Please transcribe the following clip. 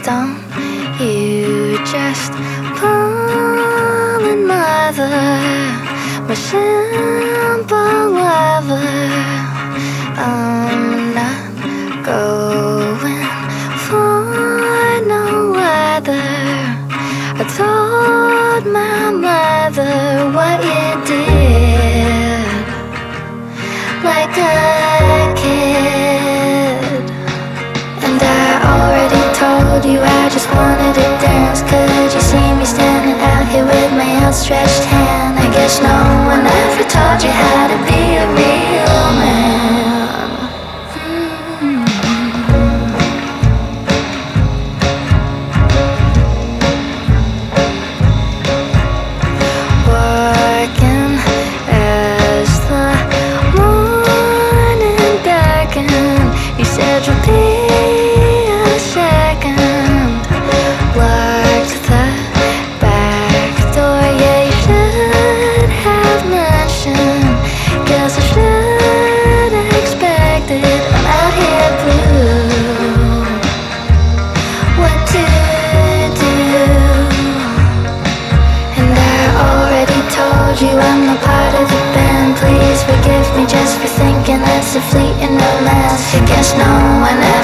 Don't you just fall in mother, my simple lover. I'm not going for no other. I told my mother what you did, like a kid. And I already told you I just wanted to dance. Could you see me standing out here with my outstretched hand? I guess no one ever taught you how to be a real man. Working as the morning darkened, you said you'll be a second. Locked the back door, yeah, you should have mentioned. Guess I should have expected. I'm out here blue. What to do? And I already told you I'm not part of the band. Please forgive me just for thinking that's a fleeting romance. I guess no one